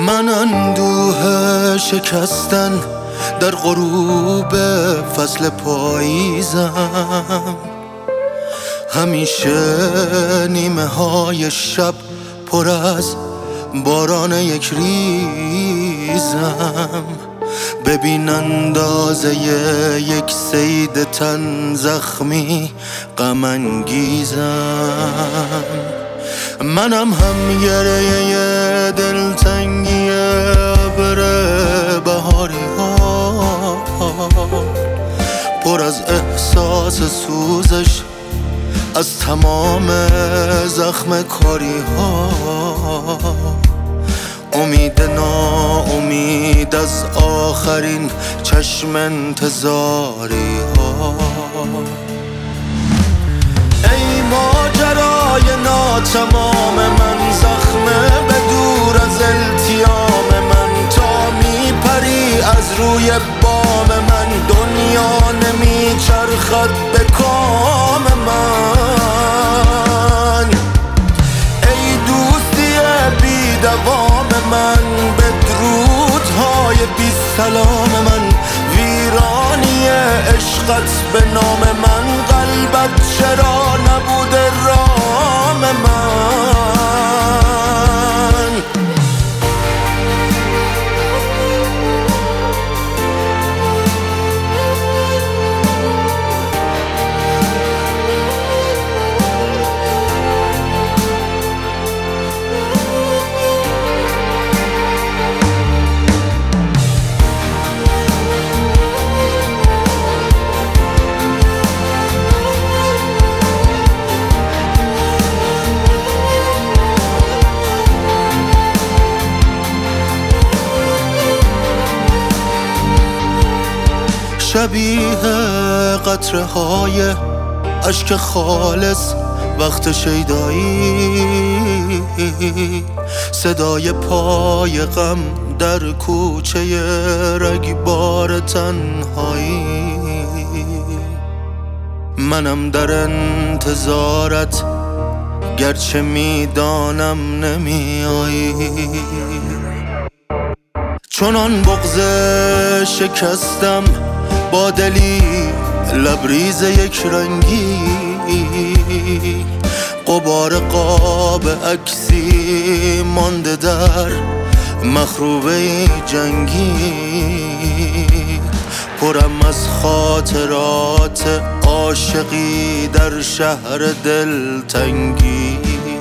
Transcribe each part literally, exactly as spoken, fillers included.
من اندوه شکستن در غروب فصل پاییزم، همیشه نیمه های شب پر از باران یک ریزم. ببین اندازه یک صید تن زخمی غم انگیزم. منم هم گریه دلتنگی ابر بهاری ها، پر از احساس سوزش از تمام زخم کاری ها. امید ناامید از آخرین چشم انتظاری ها. ای ماجرای ناتمام من، زخمه به دور از التیام من. تا میپری از روی بام من، دنیا نمیچرخد به کام من. ای دوستی بی دوام من، بدرودهای بی سلام من. ویرانی عشقت به نام من، قلبت چرا نبوده رام من. شبیه قطره های اشک خالص وقت شیدایی، صدای پای غم در کوچه رگبار تنهایی. منم در انتظارت گرچه میدانم نمیایی. چنان بغض شکستم با دلی لبریز یک رنگی، غبار قاب عکسی مانده در مخروبه جنگی. پرم از خاطرات عاشقی در شهر دلتنگی.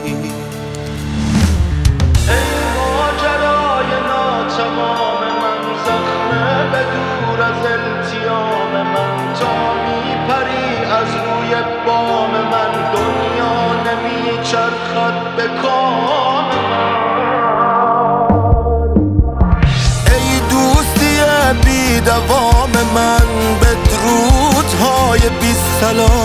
از روی بام من، دنیا نمیچرخد به کام من. ای دوستی بی دوام من، بدرودهای بی سلام